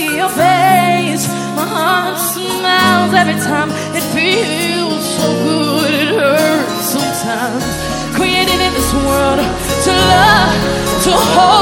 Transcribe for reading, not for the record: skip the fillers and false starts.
see your face. My heart smiles every time. It feels so good, it hurts sometimes. Created in this world to love, to hold.